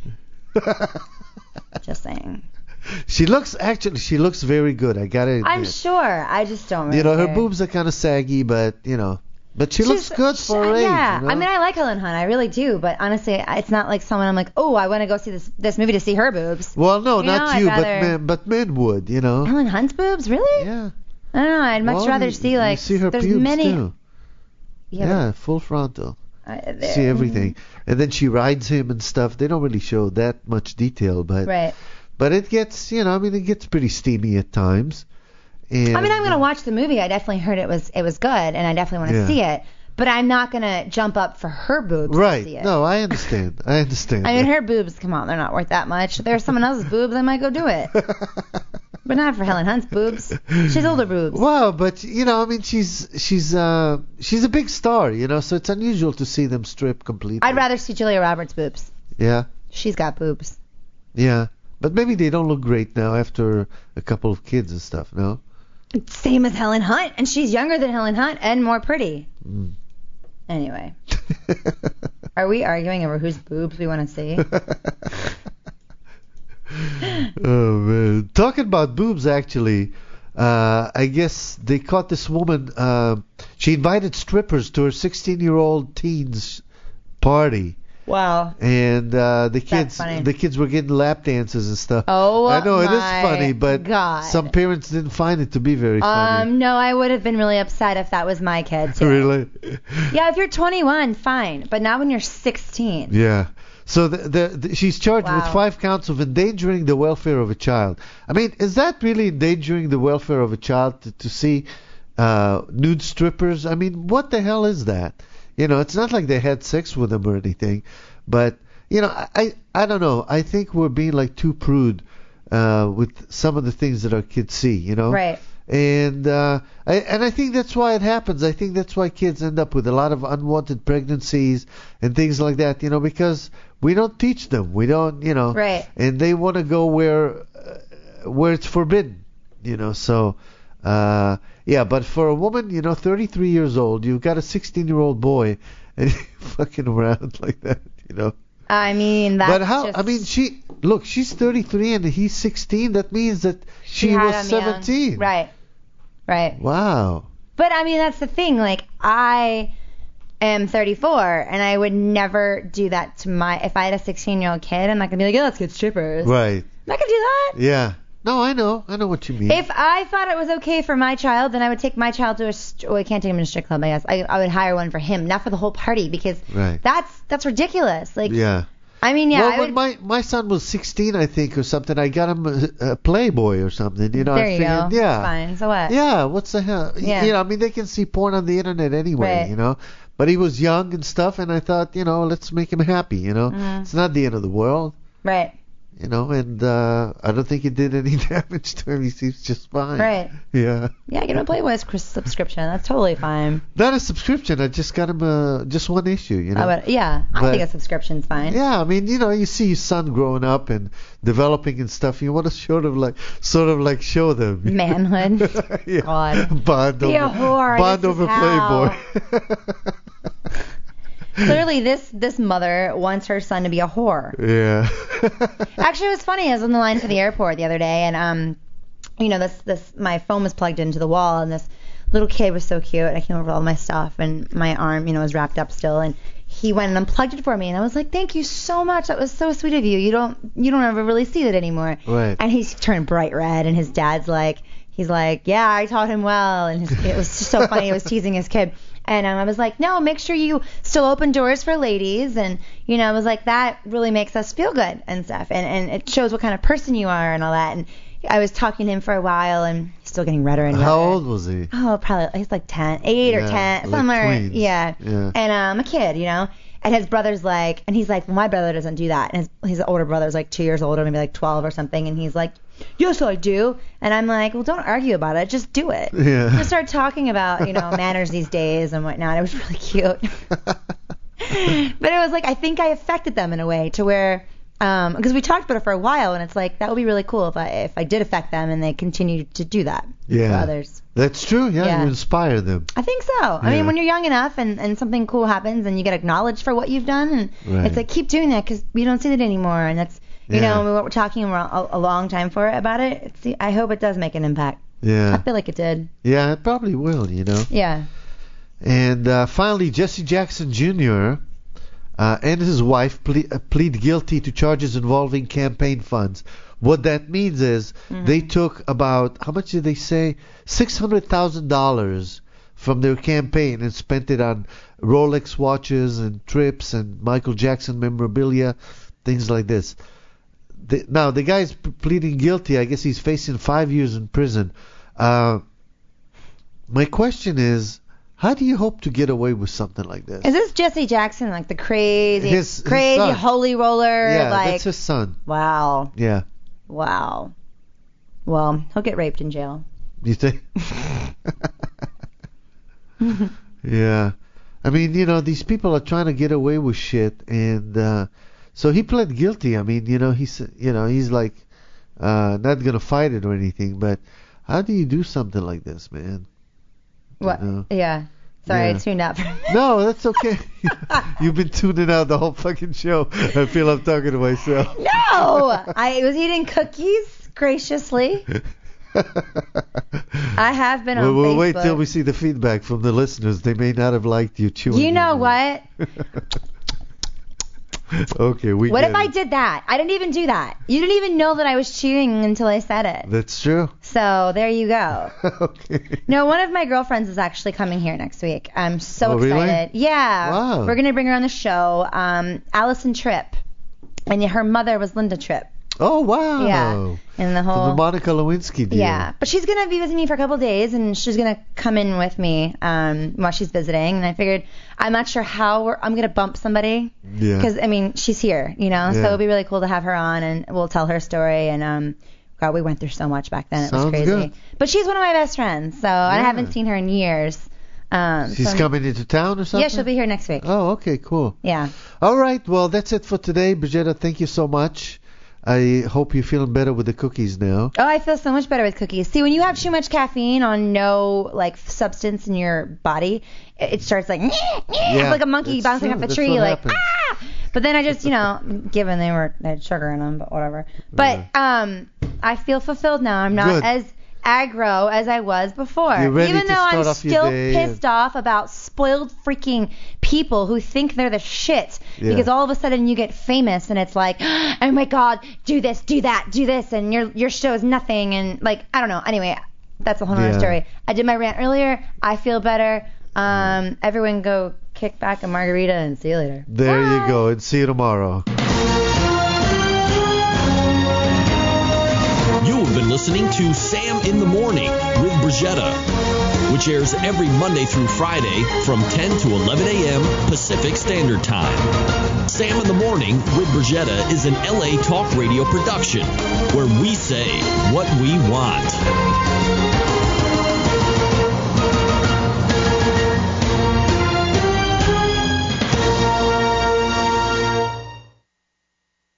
Just saying. She looks very good. I gotta admit. I'm sure. I just don't really her care. boobs are kind of saggy, but she looks good for her age. Yeah, you know? I like Helen Hunt. I really do. But honestly, it's not like someone I'm like, oh, I want to go see this movie to see her boobs. Well, no, not you, I'd but men would, Helen Hunt's boobs, really? Yeah. I don't know. I'd much rather see you see her there's pubes many. too. Yeah, full frontal. But, See everything, and then she rides him and stuff. They don't really show that much detail, but Right. But it gets, it gets pretty steamy at times. And, I'm gonna watch the movie. I definitely heard it was good, and I definitely want to see it. But I'm not gonna jump up for her boobs right. to see it. No, I understand. Her boobs, come on, they're not worth that much. If there's someone else's boobs, I might go do it. But not for Helen Hunt's boobs. She's older boobs. Well, but she's a big star, so it's unusual to see them strip completely. I'd rather see Julia Roberts' boobs. Yeah. She's got boobs. Yeah, but maybe they don't look great now after a couple of kids and stuff. No. Same as Helen Hunt, and she's younger than Helen Hunt and more pretty. Mm. Anyway, are we arguing over whose boobs we want to see? Oh man, talking about boobs, actually, I guess they caught this woman. She invited strippers to her 16-year-old teen's party. Wow. And the kids were getting lap dances and stuff. Oh, I know it is my funny, but God. some parents didn't find it to be very funny. No, I would have been really upset if that was my kid too. Really? Yeah, if you're 21, fine, but not when you're 16. Yeah. So she's charged with 5 counts of endangering the welfare of a child. I mean, is that really endangering the welfare of a child to see nude strippers? I mean, what the hell is that? You know, it's not like they had sex with them or anything, but you know, I don't know. I think we're being like too prude with some of the things that our kids see. You know, right? And I think that's why it happens. I think that's why kids end up with a lot of unwanted pregnancies and things like that. You know, because we don't teach them. We don't, you know, right? And they want to go where it's forbidden. You know, so. Yeah, but for a woman, you know, 33 years old, you've got a 16-year-old boy, and you're fucking around like that, you know. I mean, that's But how? just... I mean, she's 33 and he's 16. That means that she was 17. Right. Wow. But I mean, that's the thing. Like, I am 34, and I would never do that to if I had a 16-year-old kid, I'm not gonna be like, oh, let's get strippers. Right. I'm not gonna do that. Yeah. No, I know what you mean. If I thought it was okay for my child, then I would take my child to I can't take him to a strip club, I guess. I would hire one for him, not for the whole party, because that's ridiculous. Like, yeah. I mean, yeah. Well, when my son was 16, I think, or something, I got him a Playboy or something. You know, there you go. Yeah. That's fine. So what? Yeah. What's the hell? Yeah. You know, I mean, they can see porn on the internet anyway. Right. You know, but he was young and stuff, and I thought, you know, let's make him happy. You know, It's not the end of the world. Right. You know, and I don't think it did any damage to him. He seems just fine. Right. Yeah. Yeah, get him a Playboy subscription. That's totally fine. Not a subscription. I just got him just one issue, you know. I think a subscription's fine. Yeah, I mean, you know, you see your son growing up and developing and stuff. You want to sort of like show them manhood. Yeah. God. Bond over Playboy. Clearly, this mother wants her son to be a whore. Yeah. Actually, it was funny. I was on the line for the airport the other day, and you know, my phone was plugged into the wall, and this little kid was so cute. I came over with all my stuff, and my arm, you know, was wrapped up still, and he went and unplugged it for me, and I was like, "Thank you so much. That was so sweet of you. You don't ever really see that anymore." Right. And he's turned bright red, and his dad's like, he's like, "Yeah, I taught him well," and it was just so funny. He was teasing his kid. And I was like, no, make sure you still open doors for ladies. And, you know, I was like, that really makes us feel good and stuff. And it shows what kind of person you are and all that. And I was talking to him for a while, and he's still getting redder and redder. How old was he? Oh, probably, he's like 8 or 10. Like somewhere. tweens. Yeah. And a kid, you know. And his brother's like, and he's like, well, my brother doesn't do that. And his older brother's like 2 years older, maybe like 12 or something. And he's like, yes, I do. And I'm like, well, don't argue about it. Just do it. Yeah. Just start talking about, you know, manners these days and whatnot. It was really cute. But it was like, I think I affected them in a way to where, because we talked about it for a while, and it's like, that would be really cool if I did affect them and they continued to do that for others. That's true. Yeah, you inspire them. I think so. I mean, when you're young enough and something cool happens and you get acknowledged for what you've done, and it's like, keep doing that because we don't see that anymore. And that's, you know, we were talking a long time about it. I hope it does make an impact. Yeah. I feel like it did. Yeah, it probably will, you know. Yeah. And finally, Jesse Jackson Jr. And his wife plead guilty to charges involving campaign funds. What that means is they took about, how much did they say? $600,000 from their campaign and spent it on Rolex watches and trips and Michael Jackson memorabilia, things like this. Now, the guy's pleading guilty. I guess he's facing 5 years in prison. My question is, how do you hope to get away with something like this? Is this Jesse Jackson, like the crazy his holy roller? Yeah, like, that's his son. Wow. Yeah. Wow. Well, he'll get raped in jail. You think? Yeah. I mean, you know, these people are trying to get away with shit, and so he pled guilty. I mean, you know, he's like not gonna fight it or anything, but how do you do something like this, man? What? You know? Yeah. Sorry, Yeah. I tuned out. No, that's okay. You've been tuning out the whole fucking show. I feel I'm talking to myself. No, I was eating cookies graciously. I have been on We'll Facebook. wait till we see the feedback from the listeners. They may not have liked you chewing. You know what? Okay, What get if I it. did that? I didn't even do that. You didn't even know that I was chewing until I said it. That's true. So there you go. Okay. No, one of my girlfriends is actually coming here next week. I'm so Oh, really? excited. Yeah. Wow. We're going to bring her on the show. Allison Tripp. And her mother was Linda Tripp. Oh, wow. Yeah. And the whole... the Monica Lewinsky deal. Yeah. But she's going to be visiting me for a couple of days, and she's going to come in with me while she's visiting. And I figured, I'm not sure how I'm going to bump somebody. Yeah. Because, I mean, she's here, you know? So Yeah. it'll be really cool to have her on, and we'll tell her story. And, God, we went through so much back then. It was Sounds crazy. good. But she's one of my best friends, so I haven't seen her in years. She's coming into town or something? Yeah, she'll be here next week. Oh, okay, cool. Yeah. All right, well, that's it for today. Brigitta, thank you so much. I hope you're feeling better with the cookies now. Oh, I feel so much better with cookies. See, when you have too much caffeine on no like substance in your body, it starts like like a monkey that's bouncing true. off a That's tree, what like happens. But then I just, given they had sugar in them, but whatever. But I feel fulfilled now. I'm not Good. as aggro as I was before. You're ready Even to though start I'm off your still day pissed off about spoiled freaking people who think they're the shit. Because all of a sudden you get famous and it's like, oh my God, do this, do that, do this, and your show is nothing, and like, I don't know. Anyway, that's a whole nother story. I did my rant earlier. I feel better. Everyone go kick back a margarita and see you later. There Bye. you go, and see you tomorrow. You have been listening to Sam in the Morning with Brigitta, which airs every Monday through Friday from 10 to 11 a.m. Pacific Standard Time. Sam in the Morning with Brigitta is an LA Talk Radio production where we say what we want.